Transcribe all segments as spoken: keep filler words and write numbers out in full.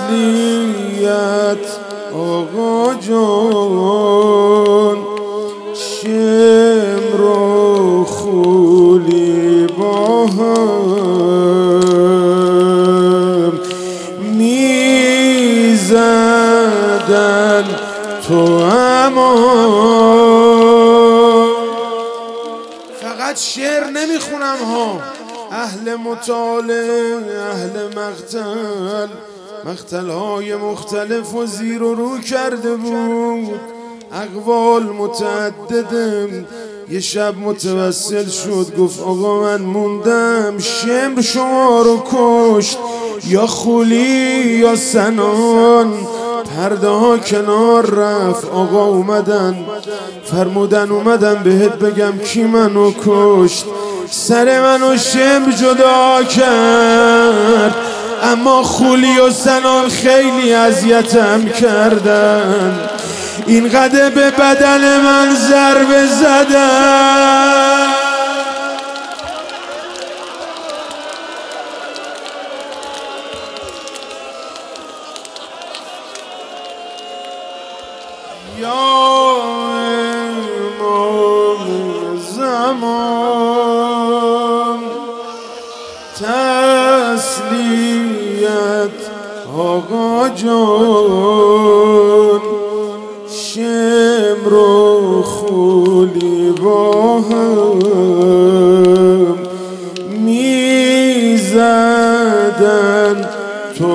تسلیت آقا جان، شمر و خولی با هم میزدن تو امان. فقط شعر نمیخونم ها، اهل مطالعه، اهل مقتل، مقتل‌های مختلف و زیر و رو کرده بود، اقوال متعدده. یه شب متوسل شد گفت آقا من موندم، شمر شما رو کشت یا خولی یا سنان. پرده ها کنار رفت، آقا اومدن فرمودن اومدن بهت بگم کی منو کشت. سر منو شمر جدا کرد، اما خولی و سنان خیلی اذیتم کردن. اینقدر به بدن من ضربه زدن، یا امام زمان تسلیت آقا جان، شمر و خولی با هم میزدن تو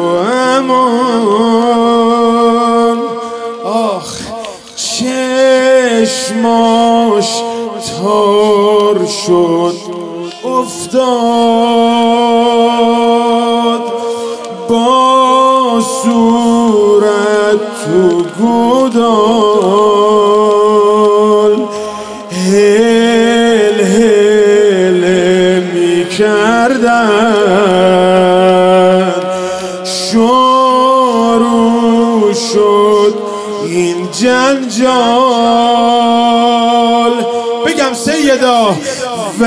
امان. آخ چشماش تار شد افتاد، با صورت تو گودال هل هل می کردن. شروع شد این جنجال، بگم سیدا و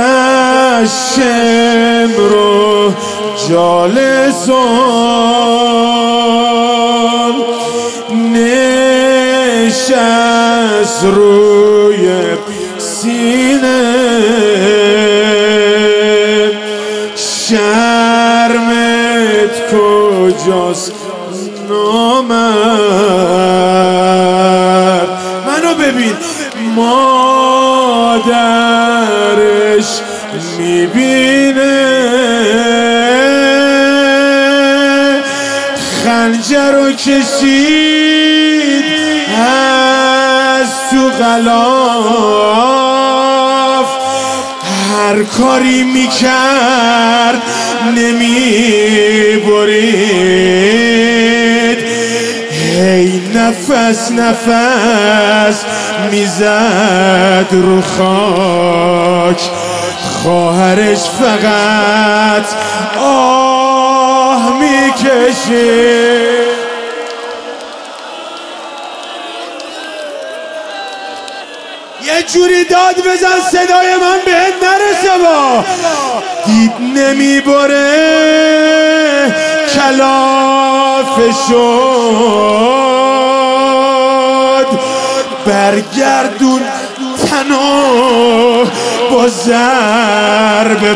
شمر و جالسان نشست روی سینه. شرمت کجاست نامرد؟ منو ببین، مادرش میبینه خنجر رو کشید از تو غلاف، هر کاری میکرد نمیبرید، هی نفس نفس میزد رو خاک. خواهرش فقط آه میکشید. یه جوری داد بزن صدای من بهت نرسه، با دید نمیبره کلافه شد، برگردون تنو با ضرب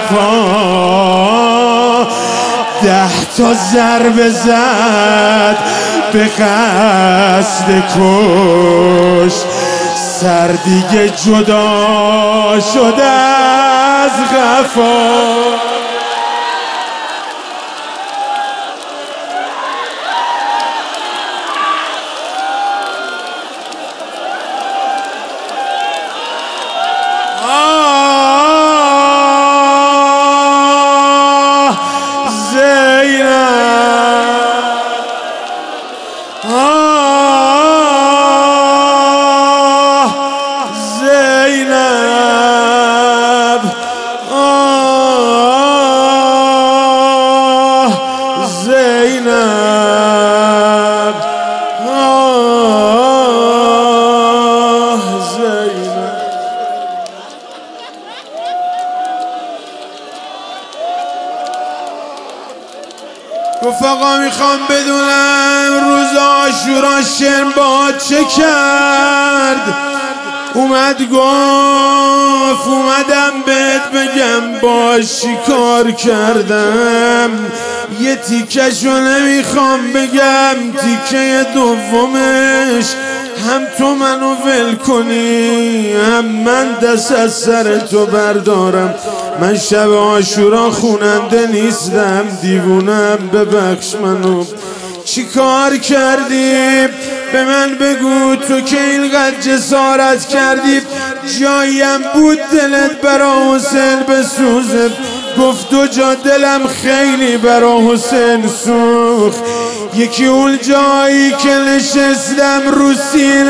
پا، ده تا ضربه زد به قصد کش. سر دیگه جدا شده از قفا. گفت آقا میخوام بدونم روز عاشورا شن با چه کرد. اومد گفت اومدم بهت بگم با چیکار کردم. یه تیکشو نمیخوام بگم، تیکه دومش هم تو منو ول کنی هم من دست از سر تو بردارم. من شب عاشورا خوننده نیستم، دیوونم، ببخش منو. چی کار کردی؟ به من بگو تو که اینقدر جسارت کردی. جاییم بود دلت برا حسین بسوزه. گفت دو جا دلم خیلی برا حسین سوخت. یکی اون جایی که نشستم رو سینش،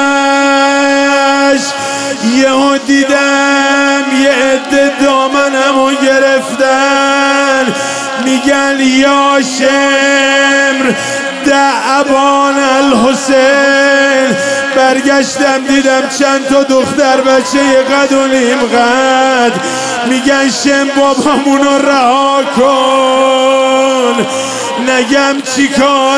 یهو دیدم یه عده دامنمو گرفتن میگن یا شمر دعوان الحسین. برگشتم دیدم چند تا دختر بچه یه قد و نیم قد میگن شم بابامونو رها کن. نگم چی کار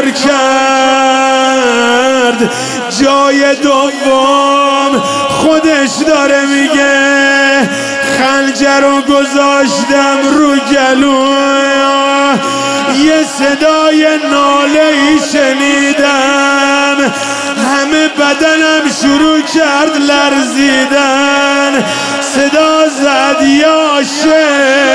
کرد. جای دوم خودش داره میگه خنجر رو گذاشتم رو گلو، یه صدای ناله ای شنیدم، همه بدنم شروع کرد لرزیدن. صدا زد یا شمر